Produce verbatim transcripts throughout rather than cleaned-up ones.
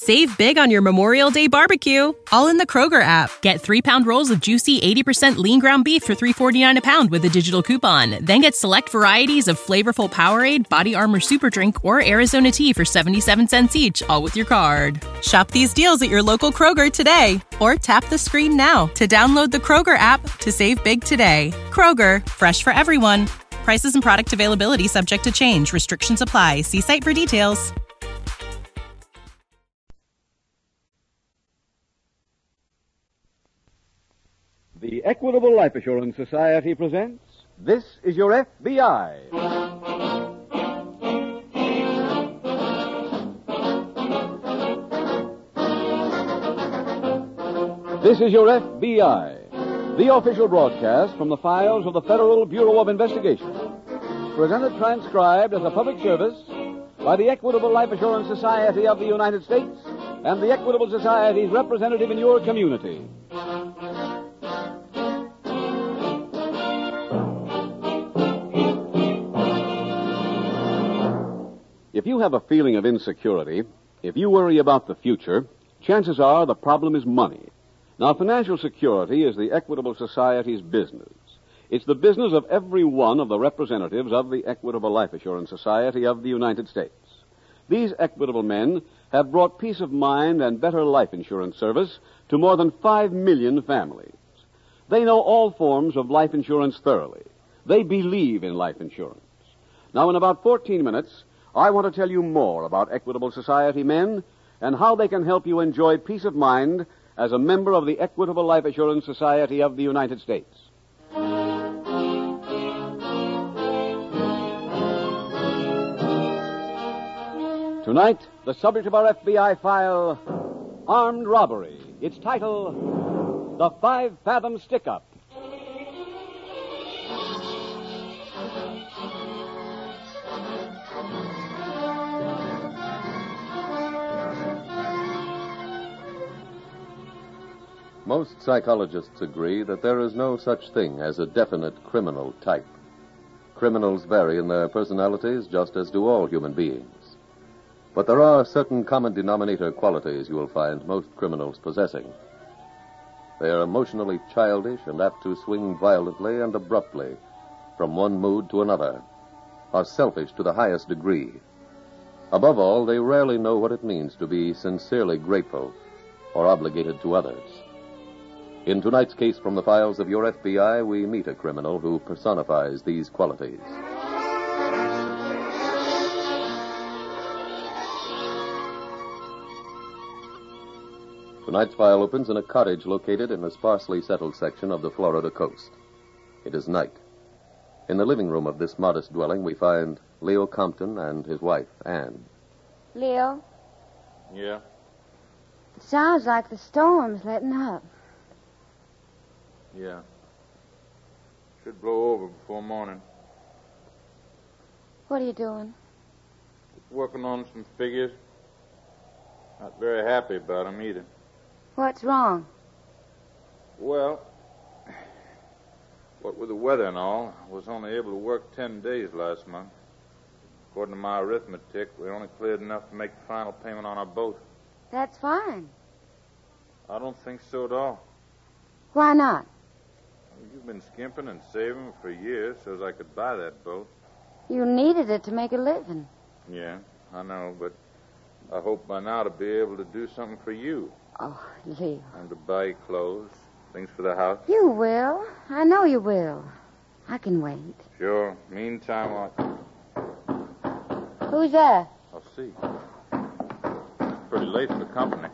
Save big on your Memorial Day barbecue, all in the Kroger app. Get three-pound rolls of juicy eighty percent lean ground beef for three dollars and forty-nine cents a pound with a digital coupon. Then get select varieties of flavorful Powerade, Body Armor Super Drink, or Arizona tea for seventy-seven cents each, all with your card. Shop these deals at your local Kroger today, or tap the screen now to download the Kroger app to save big today. Kroger, fresh for everyone. Prices and product availability subject to change. Restrictions apply. See site for details. The Equitable Life Assurance Society presents This Is Your F B I. This is Your F B I, the official broadcast from the files of the Federal Bureau of Investigation. Presented transcribed as a public service by the Equitable Life Assurance Society of the United States and the Equitable Society's representative in your community. If you have a feeling of insecurity, if you worry about the future, chances are the problem is money. Now, financial security is the Equitable Society's business. It's the business of every one of the representatives of the Equitable Life Assurance Society of the United States. These equitable men have brought peace of mind and better life insurance service to more than five million families. They know all forms of life insurance thoroughly. They believe in life insurance. Now, in about fourteen minutes, I want to tell you more about Equitable Society men and how they can help you enjoy peace of mind as a member of the Equitable Life Assurance Society of the United States. Tonight, the subject of our F B I file, Armed Robbery. Its title, The Five Fathom Stick-Up. Most psychologists agree that there is no such thing as a definite criminal type. Criminals vary in their personalities just as do all human beings. But there are certain common denominator qualities you will find most criminals possessing. They are emotionally childish and apt to swing violently and abruptly from one mood to another, are selfish to the highest degree. Above all, they rarely know what it means to be sincerely grateful or obligated to others. In tonight's case from the files of your F B I, we meet a criminal who personifies these qualities. Tonight's file opens in a cottage located in a sparsely settled section of the Florida coast. It is night. In the living room of this modest dwelling, we find Leo Compton and his wife, Anne. Leo? Yeah? It sounds like the storm's letting up. Yeah. Should blow over before morning. What are you doing? Working on some figures. Not very happy about them either. What's wrong? Well, what with the weather and all, I was only able to work ten days last month. According to my arithmetic, we only cleared enough to make the final payment on our boat. That's fine. I don't think so at all. Why not? You've been skimping and saving for years so as I could buy that boat. You needed it to make a living. Yeah, I know, but I hope by now to be able to do something for you. Oh, Leo. And to buy you clothes, things for the house. You will. I know you will. I can wait. Sure. Meantime, I'll... Who's there? I'll see. Pretty late for the company.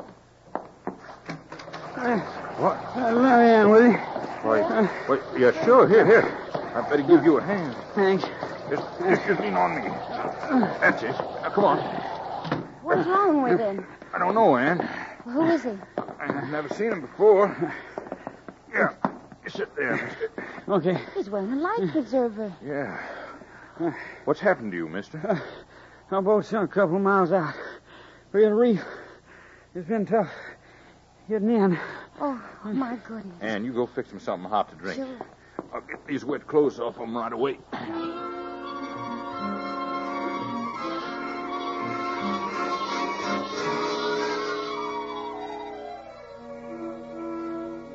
Uh, what? Uh, let me in with you. Why, uh, wait, yeah, sure. Here, here. I better give you a hand. Thanks. Just, just, just lean on me. That's it. Now, come on. What's wrong with him? I don't know, Ann. Well, who is he? I've never seen him before. Yeah, you sit there, mister. Okay. He's wearing a life preserver. Yeah. What's happened to you, mister? Uh, our boat's a couple of miles out. Real reef. It's been tough getting in. Oh, my goodness. Ann, you go fix him something hot to drink. Sure. I'll get these wet clothes off him right away.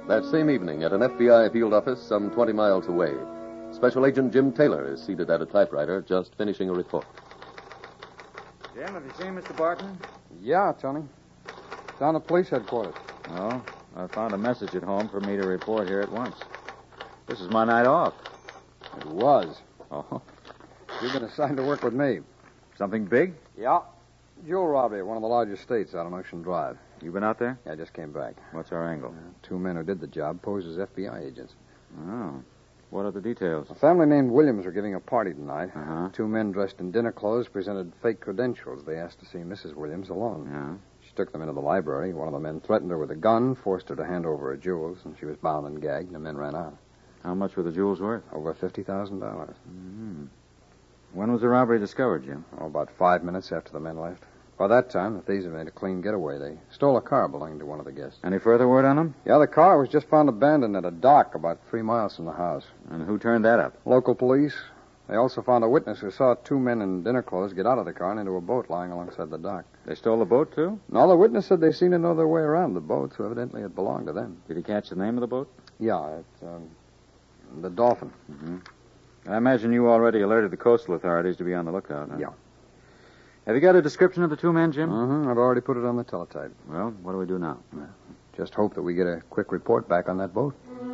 That same evening, at an F B I field office some twenty miles away, Special Agent Jim Taylor is seated at a typewriter just finishing a report. Jim, have you seen Mister Barton? Yeah, Tony. Down at police headquarters. Oh, I found a message at home for me to report here at once. This is my night off. It was. Oh, You've been assigned to work with me. something big? Yeah. Jewel robbery at one of the largest estates out on Ocean Drive. You been out there? Yeah, I just came back. What's our angle? Two men who did the job posed as F B I agents. Oh, what are the details? A family named Williams were giving a party tonight. Uh-huh. Two men dressed in dinner clothes presented fake credentials. They asked to see Missus Williams alone. Yeah. She took them into the library. One of the men threatened her with a gun, forced her to hand over her jewels, and she was bound and gagged, and the men ran out. How much were the jewels worth? Over fifty thousand dollars. Mm-hmm. When was the robbery discovered, Jim? Oh, about five minutes after the men left. By that time, the thieves had made a clean getaway. They stole a car belonging to one of the guests. Any further word on them? Yeah, the car was just found abandoned at a dock about three miles from the house. And who turned that up? Local police. They also found a witness who saw two men in dinner clothes get out of the car and into a boat lying alongside the dock. They stole the boat, too? No, the witness said they seemed to know their way around the boat, so evidently it belonged to them. Did he catch the name of the boat? Yeah, it's, um, the Dolphin. Mm-hmm. I imagine you already alerted the coastal authorities to be on the lookout, huh? Yeah. Have you got a description of the two men, Jim? Mm-hmm. I've already put it on the teletype. Well, what do we do now? Just hope that we get a quick report back on that boat.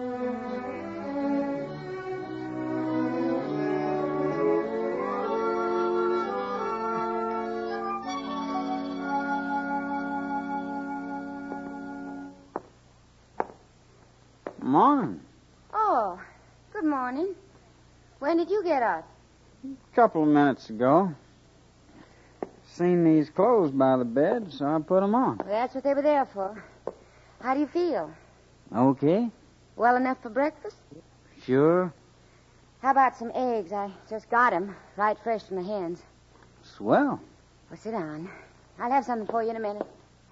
Morning. Oh, good morning. When did you get up? A couple of minutes ago. Seen these clothes by the bed, so I put them on. Well, that's what they were there for. How do you feel? Okay. Well enough for breakfast? Sure. How about some eggs? I just got 'em, right fresh from the hens. Swell. Well, sit down. I'll have something for you in a minute.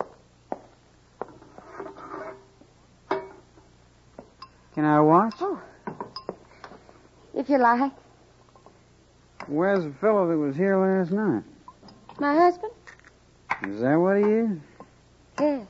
Can I watch? Oh. If you like. Where's the fellow that was here last night? My husband? Is that what he is? Yes.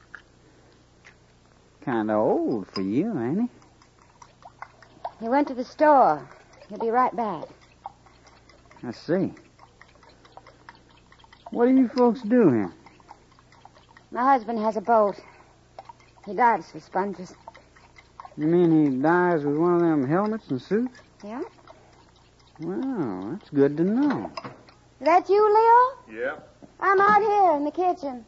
Kind of old for you, ain't he? He went to the store. He'll be right back. I see. What do you folks do here? My husband has a boat. He dives for sponges. You mean he dives with one of them helmets and suits? Yeah? Well, that's good to know. Is that you, Leo? Yeah. I'm out here in the kitchen.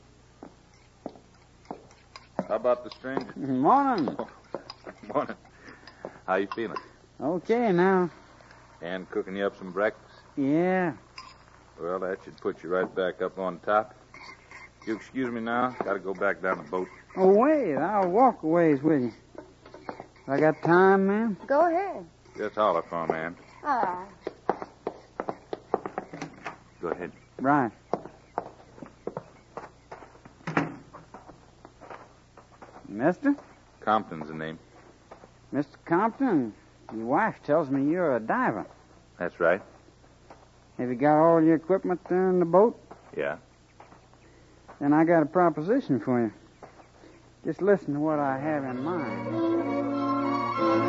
How about the stranger? Morning. Morning. How you feeling? Okay, now. And cooking you up some breakfast? Yeah. Well, that should put you right back up on top. You excuse me now? Gotta go back down the boat. Oh, wait. I'll walk a ways with you. I got time, ma'am? Go ahead. Just holler for me, man. All right. Go ahead. Right. Mister? Compton's the name. Mister Compton, your wife tells me you're a diver. That's right. Have you got all your equipment there in the boat? Yeah. Then I got a proposition for you. Just listen to what I have in mind.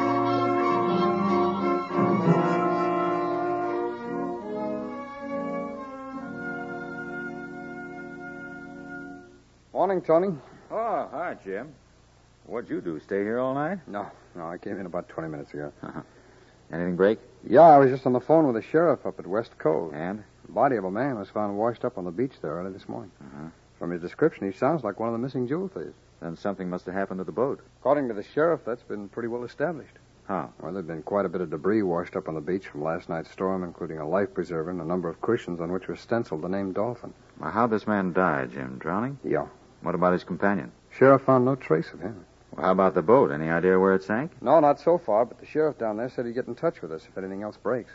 Morning, Tony. Oh, hi, Jim. What'd you do, stay here all night? No, no, I came in about twenty minutes ago. Anything break? Yeah, I was just on the phone with the sheriff up at West Cove. And? The body of a man was found washed up on the beach there early this morning. Uh-huh. From his description, he sounds like one of the missing jewel thieves. Then something must have happened to the boat. According to the sheriff, that's been pretty well established. How? Well, there'd been quite a bit of debris washed up on the beach from last night's storm, including a life preserver and a number of cushions on which was stenciled the name Dolphin. Well, how'd this man die, Jim? Drowning? Yeah. What about his companion? Sheriff found no trace of him. Well, how about the boat? Any idea where it sank? No, not so far, but the sheriff down there said he'd get in touch with us if anything else breaks.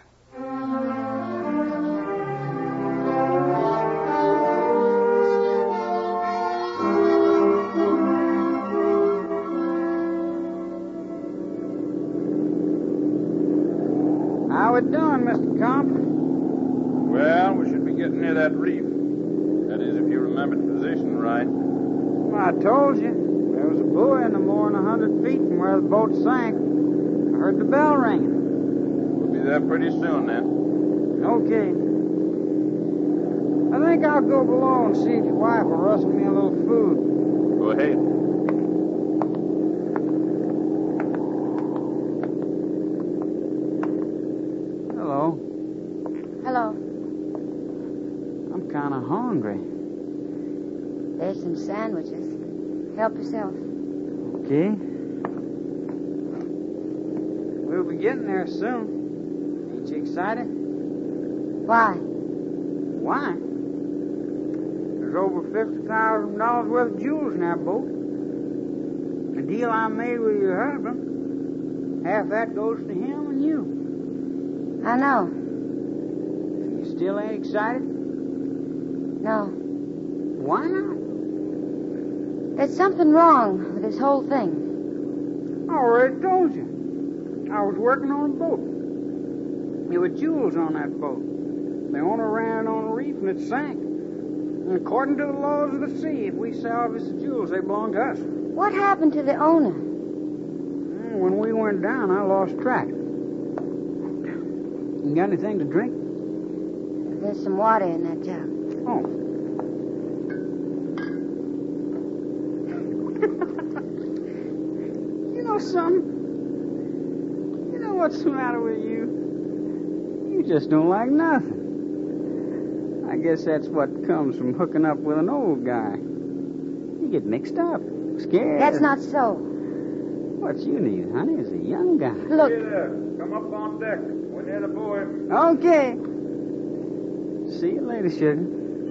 How we doing, Mister Compton? Well, we should be getting near that reef. That is, if you remember the position right. Well, I told you. There was a buoy in the more than a hundred feet from where the boat sank. I heard the bell ringing. We'll be there pretty soon, then. Okay. I think I'll go below and see if your wife will rustle me a little food. Go ahead. Hello. Hello. I'm kind of hungry. There's some sandwiches. Help yourself. Okay. We'll be getting there soon. Ain't you excited? Why? Why? There's over fifty thousand dollars worth of jewels in that boat. The deal I made with your husband, half that goes to him and you. I know. You still ain't excited? No. Why not? There's something wrong with this whole thing. I already told you. I was working on a boat. There were jewels on that boat. The owner ran on a reef and it sank. And according to the laws of the sea, if we salvage the jewels, they belong to us. What happened to the owner? When we went down, I lost track. You got anything to drink? There's some water in that jug. Oh. You know something? You know what's the matter with you? You just don't like nothing. I guess that's what comes from hooking up with an old guy. You get mixed up, scared. That's not so. What you need, honey, is a young guy. Look. Hey there. Come up on deck. We're near the buoy. Okay. See you later, sugar.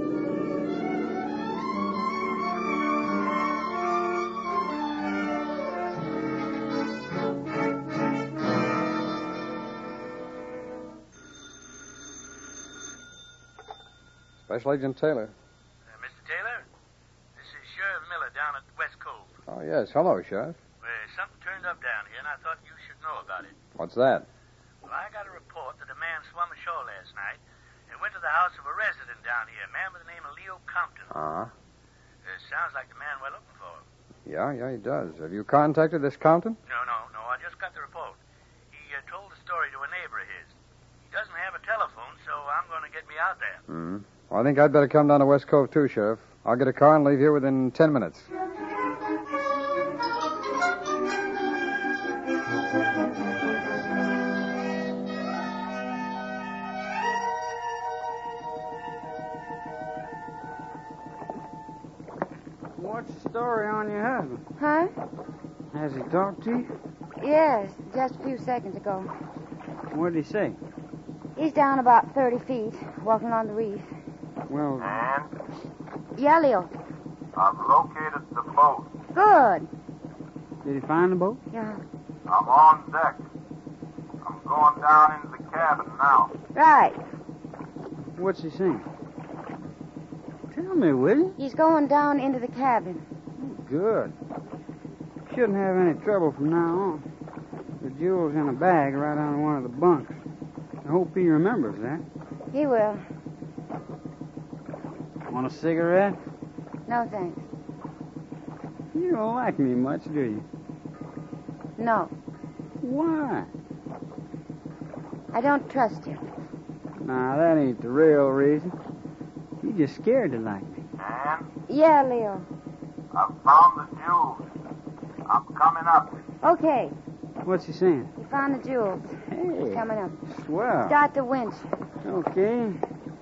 Special Agent Taylor. Uh, Mister Taylor, this is Sheriff Miller down at West Cove. Oh, yes. Hello, Sheriff. Well, something turned up down here, and I thought you should know about it. What's that? Well, I got a report that a man swum ashore last night and went to the house of a resident down here, a man by the name of Leo Compton. Uh-huh. Uh, sounds like the man we're looking for. Yeah, yeah, he does. Have you contacted this Compton? No, no, no, I just got the report. He uh, told the story to a neighbor of his. He doesn't have a telephone, so I'm going to get me out there. Hmm. Well, I think I'd better come down to West Cove, too, Sheriff. I'll get a car and leave here within ten minutes. What's the story on your husband? Huh? Has he talked to you? Yes, just a few seconds ago. What did he say? He's down about thirty feet, walking on the reef. Well, And Yeah, Leo. I've located the boat. Good. did he find the boat? Yeah. I'm on deck. I'm going down into the cabin now. Right. What's he saying? Tell me, will you? He's going down into the cabin. Good. Shouldn't have any trouble from now on. The jewel's in a bag right on one of the bunks. I hope he remembers that. He will. Want a cigarette? No, thanks. You don't like me much, do you? No. Why? I don't trust you. Nah, that ain't the real reason. You just scared to like me. And Yeah, Leo. I've found the jewels. I'm coming up. Okay. What's he saying? He found the jewels. Hey, Coming up. swell. Start the winch. Okay.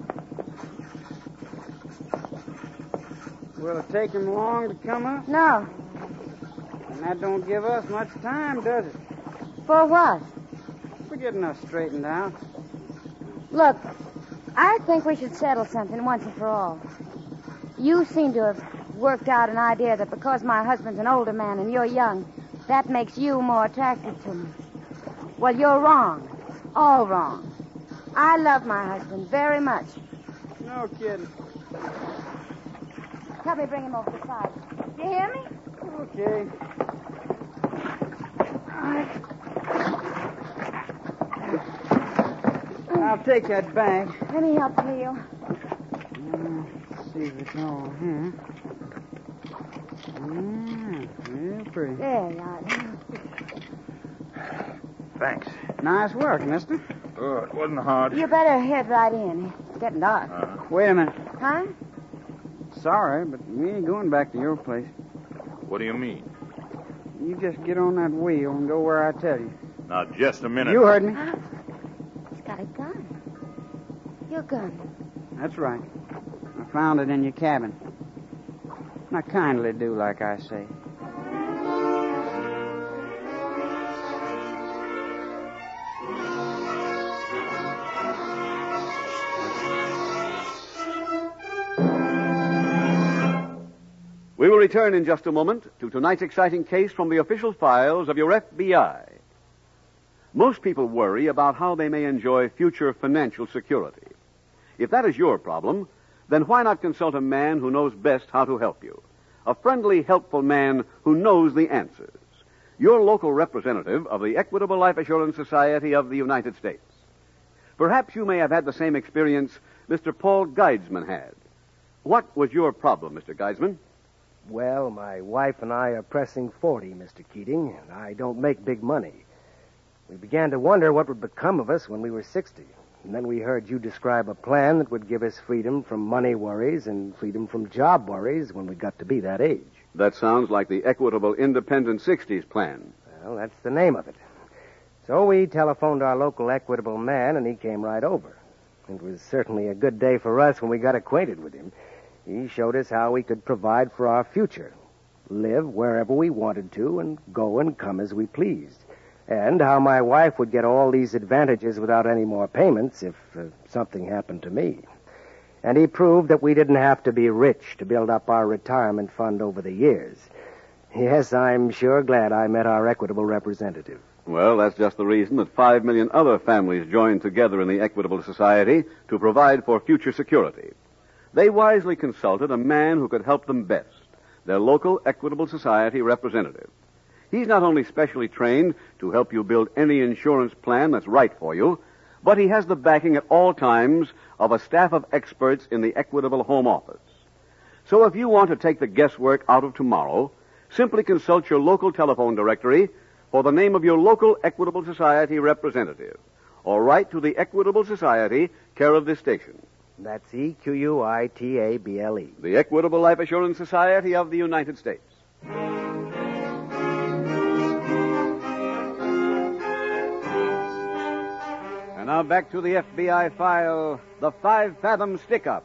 Will it take him long to come up? No. And that don't give us much time, does it? For what? We're getting us straightened out. Look, I think we should settle something once and for all. You seem to have worked out an idea that because my husband's an older man and you're young, that makes you more attractive to me. Well, you're wrong. All wrong. I love my husband very much. No kidding. Help me bring him over the side. Do you hear me? Okay. I'll take that bag. Let me help you, Leo. Uh, let's see if it's all here. Yeah, Yeah, pretty. There you are. Thanks. Nice work, mister. Oh, it wasn't hard. You better head right in. It's getting dark. Uh, Wait a minute. Huh? Sorry, but we ain't going back to your place. what do you mean? You just get on that wheel and go where I tell you. Now, just a minute. You heard me. Huh? He's got a gun. Your gun. That's right. I found it in your cabin. Now kindly do like I say. We will return in just a moment to tonight's exciting case from the official files of your F B I. Most people worry about how they may enjoy future financial security. If that is your problem, then why not consult a man who knows best how to help you? A friendly, helpful man who knows the answers. Your local representative of the Equitable Life Assurance Society of the United States. Perhaps you may have had the same experience Mister Paul Guidesman had. What was your problem, Mister Guidesman? Well, my wife and I are pressing forty, Mister Keating, and I don't make big money. We began to wonder what would become of us when we were sixty. And then we heard you describe a plan that would give us freedom from money worries and freedom from job worries when we got to be that age. That sounds like the Equitable Independent sixties plan. Well, that's the name of it. So we telephoned our local Equitable man, and he came right over. It was certainly a good day for us when we got acquainted with him. He showed us how we could provide for our future, live wherever we wanted to, and go and come as we pleased. And how my wife would get all these advantages without any more payments if uh, something happened to me. And he proved that we didn't have to be rich to build up our retirement fund over the years. Yes, I'm sure glad I met our Equitable representative. Well, that's just the reason that five million other families joined together in the Equitable Society to provide for future security. They wisely consulted a man who could help them best, their local Equitable Society representative. He's not only specially trained to help you build any insurance plan that's right for you, but he has the backing at all times of a staff of experts in the Equitable Home Office. So if you want to take the guesswork out of tomorrow, simply consult your local telephone directory for the name of your local Equitable Society representative, or write to the Equitable Society, care of this station. That's E Q U I T A B L E. The Equitable Life Assurance Society of the United States. And now back to the F B I file, the Five Fathom Stick-Up.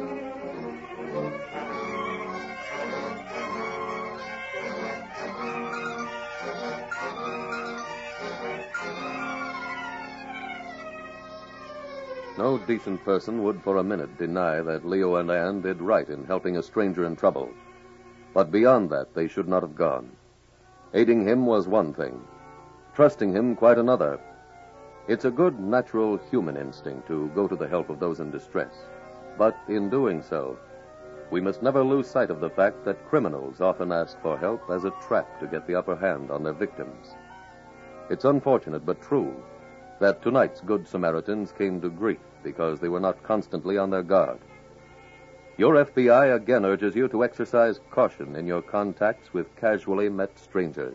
No decent person would for a minute deny that Leo and Ann did right in helping a stranger in trouble. But beyond that, they should not have gone. Aiding him was one thing. Trusting him quite another. It's a good, natural human instinct to go to the help of those in distress. But in doing so, we must never lose sight of the fact that criminals often ask for help as a trap to get the upper hand on their victims. It's unfortunate but true that tonight's Good Samaritans came to grief because they were not constantly on their guard. Your F B I again urges you to exercise caution in your contacts with casually met strangers.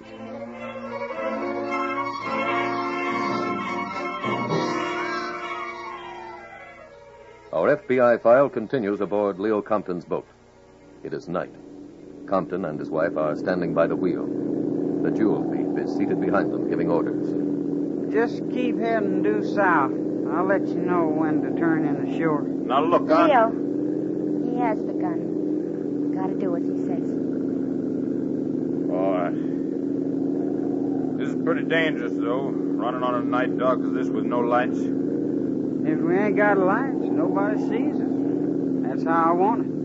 Our F B I file continues aboard Leo Compton's boat. It is night. Compton and his wife are standing by the wheel. The jewel thief is seated behind them, giving orders. Just keep heading due south. I'll let you know when to turn in the shore. Now, look, I... Leo, he has the gun. Gotta do what he says. All right. This is pretty dangerous, though, running on a night dock as this with no lights. If we ain't got lights, nobody sees us. That's how I want it.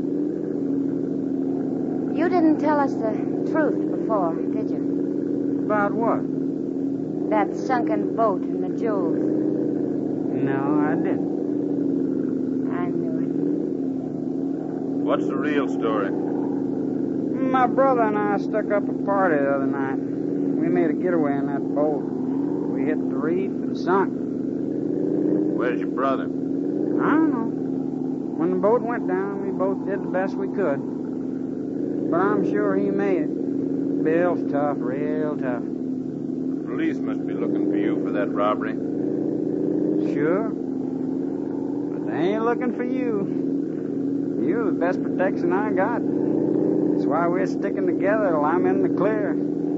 You didn't tell us the truth before, did you? About what? That sunken boat and the jewels. No, I didn't. I knew it. What's the real story? My brother and I stuck up a party the other night. We made a getaway in that boat. We hit the reef and sunk. Where's your brother? I don't know. When the boat went down, we both did the best we could. But I'm sure he made it. Bill's tough, real tough. The police must be looking for you for that robbery. Sure. But they ain't looking for you. You're the best protection I got. That's why we're sticking together till I'm in the clear.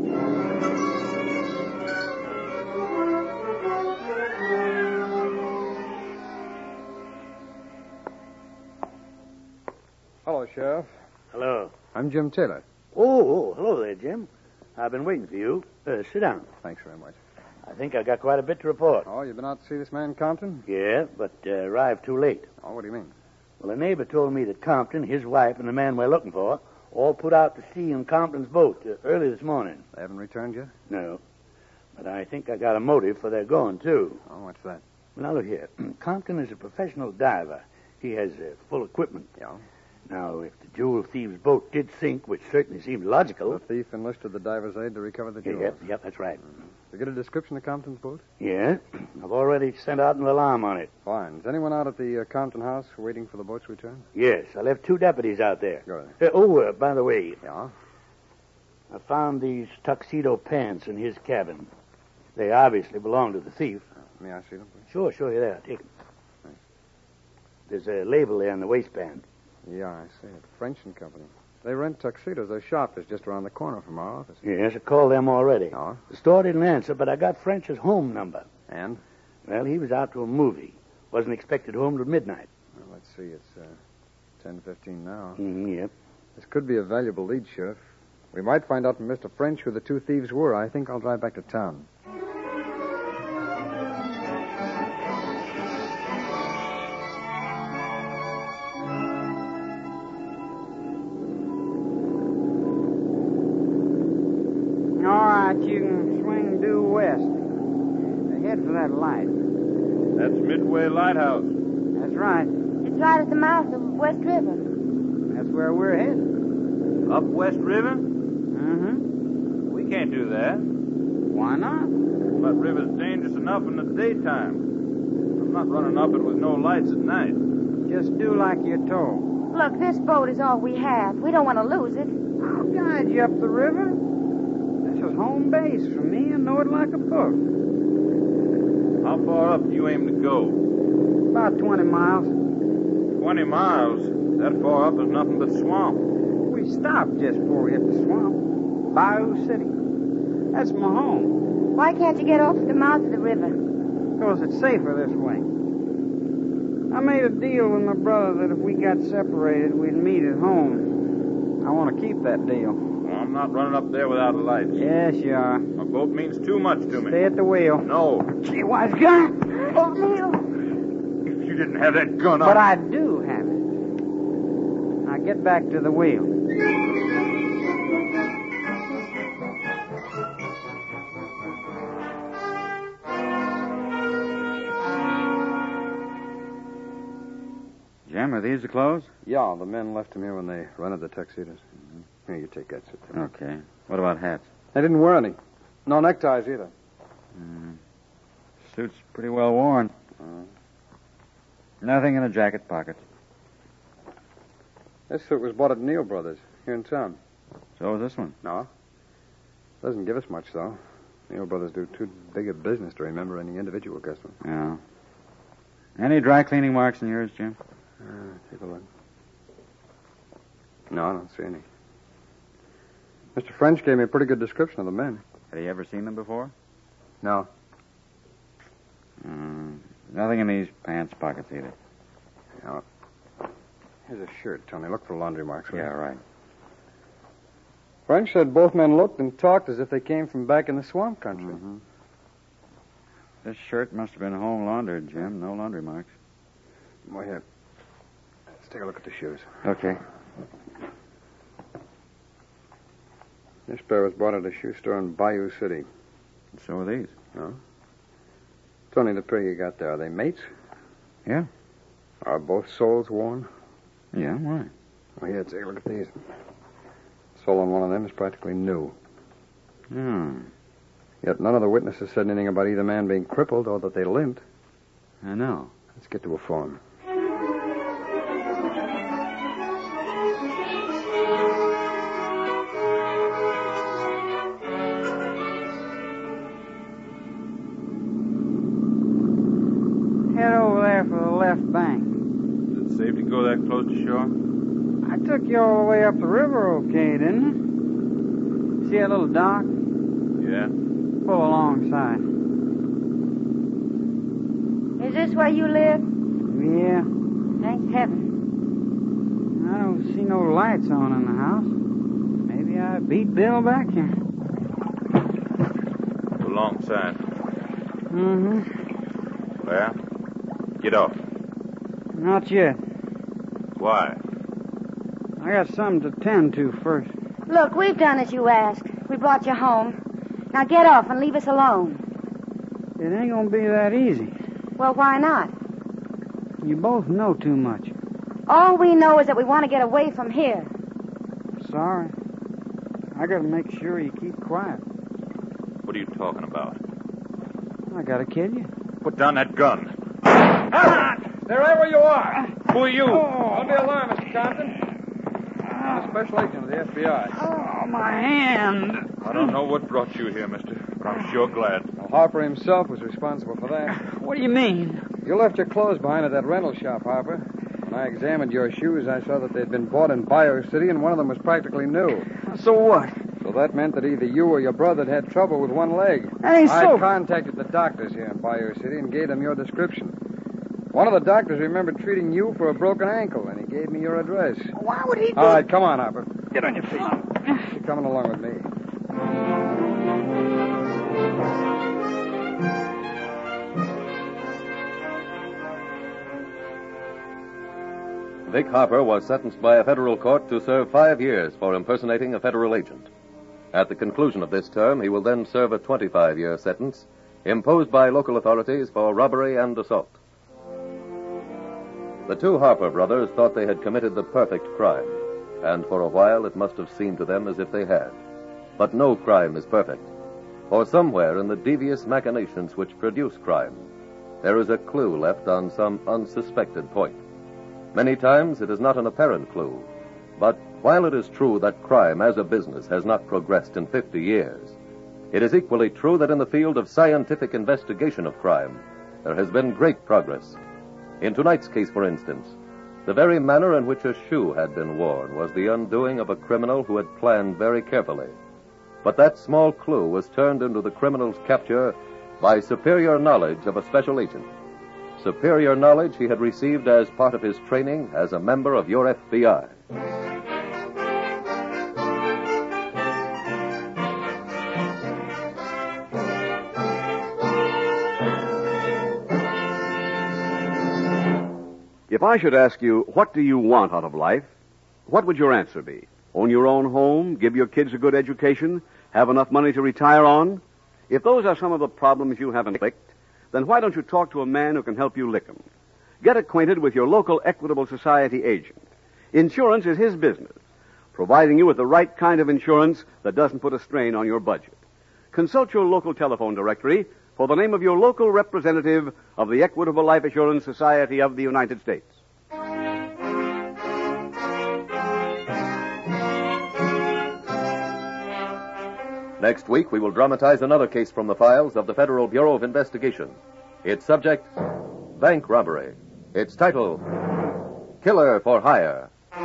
Hello, Sheriff. Hello. I'm Jim Taylor. Oh, oh, hello there, Jim. I've been waiting for you. Uh, sit down. Thanks very much. I think I got quite a bit to report. Oh, you've been out to see this man, Compton? Yeah, but uh, arrived too late. Oh, what do you mean? Well, a neighbor told me that Compton, his wife, and the man we're looking for all put out to sea in Compton's boat uh, early this morning. They haven't returned yet? No. But I think I got a motive for their going, too. Oh, what's that? Well, now, look here. Compton is a professional diver. He has uh, full equipment. Yeah. Now, if the jewel thief's boat did sink, which certainly seems logical... The thief enlisted the diver's aid to recover the jewels. Yep, yep, that's right. Mm-hmm. You get a description of Compton's boat? Yeah. I've already sent out an alarm on it. Fine. Is anyone out at the uh, Compton house waiting for the boat's return? Yes, I left two deputies out there. Good. Uh, oh, uh, by the way... Yeah? I found these tuxedo pants in his cabin. They obviously belong to the thief. Uh, may I see them, please? Sure, sure, you're there. Take them. Thanks. There's a label there on the waistband. Yeah, I see it. French and Company. They rent tuxedos. Their shop is just around the corner from our office. Yes, I called them already. Oh? The store didn't answer, but I got French's home number. And? Well, he was out to a movie. Wasn't expected home till midnight. Well, let's see. It's uh, ten fifteen now. Mm, yep. This could be a valuable lead, Sheriff. We might find out from Mister French who the two thieves were. I think I'll drive back to town. You can swing due west. Head for that light. That's Midway Lighthouse. That's right. It's right at the mouth of West River. That's where we're headed. Up West River? Mm-hmm. We can't do that. Why not? That river's dangerous enough in the daytime. I'm not running up it with no lights at night. Just do like you're told. Look, this boat is all we have. We don't want to lose it. I'll guide you up the river. This is home base for me and know it like a book. How far up do you aim to go? About twenty miles. Twenty miles? That far up is nothing but swamp. We stopped just before we hit the swamp. Bayou City. That's my home. Why can't you get off at the mouth of the river? Because it's safer this way. I made a deal with my brother that if we got separated, we'd meet at home. I want to keep that deal. Well, I'm not running up there without lights. Yes, you are. A boat means too much to me. Stay at the wheel. No. Gee, wise gun. Oh, Leo. If you didn't have that gun, But I... I do have it. Now get back to the wheel. Jim, are these the clothes? Yeah, the men left them here when they rented the tuxedos. Mm-hmm. Here, you take that, sit there. Okay. What about hats? They didn't wear any. No neckties either. Mm. Suit's pretty well worn. Uh, Nothing in a jacket pocket. this suit was bought at Neal Brothers, here in town. So is this one. No. Doesn't give us much, though. Neal Brothers do too big a business to remember any individual customer. Yeah. Any dry cleaning marks in yours, Jim? Uh, take a look. No, I don't see any. Mister French gave me a pretty good description of the men. Had he ever seen them before? No. Mm, nothing in these pants pockets either. No. Here's a shirt, Tony. Look for laundry marks. will Yeah, you? right. French said both men looked and talked as if they came from back in the swamp country. Mm-hmm. This shirt must have been home laundered, Jim. No laundry marks. Well, here. Let's take a look at the shoes. Okay. This pair was bought at a shoe store in Bayou City. So are these. No? Tony, the pair you got there, are they mates? Yeah. Are both soles worn? Yeah, why? Well, here, take a look at these. The sole on one of them is practically new. Hmm. Yet none of the witnesses said anything about either man being crippled or that they limped. I know. Let's get to a phone. bank. Is it safe to go that close to shore? I took you all the way up the river okay, didn't I? See that little dock? Yeah. Pull alongside. Is this where you live? Yeah. Thank heaven. I don't see no lights on in the house. Maybe I beat Bill back here. Alongside. Mm-hmm. Well, get off. Not yet. Why? I got something to tend to first. Look, we've done as you asked. We brought you home. Now get off and leave us alone. It ain't gonna be that easy. Well, why not? You both know too much. All we know is that we want to get away from here. Sorry. I gotta make sure you keep quiet. What are you talking about? I gotta kill you. Put down that gun. Ah! Stay right where you are. Who are you? Oh, don't be alarmed, Mister Compton. I'm a special agent of the F B I. Oh, my hand. I don't know what brought you here, mister, but I'm sure glad. Well, Harper himself was responsible for that. What do you mean? You left your clothes behind at that rental shop, Harper. When I examined your shoes, I saw that they'd been bought in Bayou City, and one of them was practically new. So what? So that meant that either you or your brother had had trouble with one leg. That ain't I so. contacted the doctors here in Bayou City and gave them your description. One of the doctors remembered treating you for a broken ankle, and he gave me your address. Why would he do... All right, come on, Harper. Get on your feet. You're coming along with me. Vic Harper was sentenced by a federal court to serve five years for impersonating a federal agent. At the conclusion of this term, he will then serve a twenty-five-year sentence imposed by local authorities for robbery and assault. The two Harper brothers thought they had committed the perfect crime, and for a while it must have seemed to them as if they had. But no crime is perfect, for somewhere in the devious machinations which produce crime, there is a clue left on some unsuspected point. Many times it is not an apparent clue, but while it is true that crime as a business has not progressed in fifty years, it is equally true that in the field of scientific investigation of crime, there has been great progress. In tonight's case, for instance, the very manner in which a shoe had been worn was the undoing of a criminal who had planned very carefully. But that small clue was turned into the criminal's capture by superior knowledge of a special agent. Superior knowledge he had received as part of his training as a member of your F B I. If I should ask you, what do you want out of life? What would your answer be? Own your own home, give your kids a good education, have enough money to retire on? If those are some of the problems you have inflicted, then why don't you talk to a man who can help you lick 'em? Get acquainted with your local Equitable Society agent. Insurance is his business, providing you with the right kind of insurance that doesn't put a strain on your budget. Consult your local telephone directory for the name of your local representative of the Equitable Life Assurance Society of the United States. Next week, we will dramatize another case from the files of the Federal Bureau of Investigation. Its subject, bank robbery. Its title, Killer for Hire.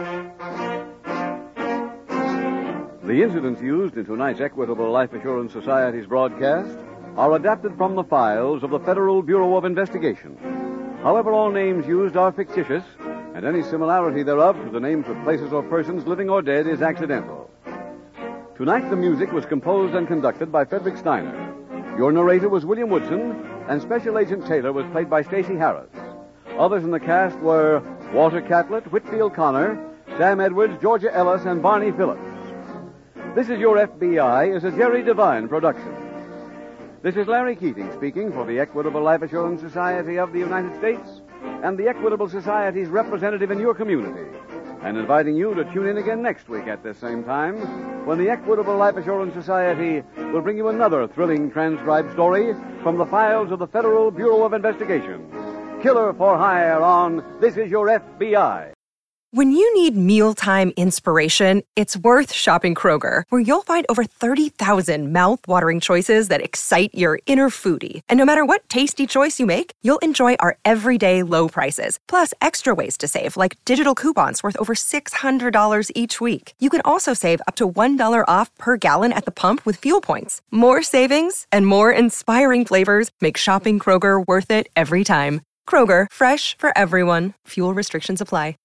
The incidents used in tonight's Equitable Life Assurance Society's broadcast are adapted from the files of the Federal Bureau of Investigation. However, all names used are fictitious, and any similarity thereof to the names of places or persons living or dead is accidental. Tonight, the music was composed and conducted by Frederick Steiner. Your narrator was William Woodson, and Special Agent Taylor was played by Stacey Harris. Others in the cast were Walter Catlett, Whitfield Connor, Sam Edwards, Georgia Ellis, and Barney Phillips. This Is Your F B I is a Jerry Devine production. This is Larry Keating speaking for the Equitable Life Assurance Society of the United States and the Equitable Society's representative in your community, and inviting you to tune in again next week at this same time when the Equitable Life Assurance Society will bring you another thrilling transcribed story from the files of the Federal Bureau of Investigation. Killer for Hire on This Is Your F B I. When you need mealtime inspiration, it's worth shopping Kroger, where you'll find over thirty thousand mouth-watering choices that excite your inner foodie. And no matter what tasty choice you make, you'll enjoy our everyday low prices, plus extra ways to save, like digital coupons worth over six hundred dollars each week. You can also save up to one dollar off per gallon at the pump with fuel points. More savings and more inspiring flavors make shopping Kroger worth it every time. Kroger, fresh for everyone. Fuel restrictions apply.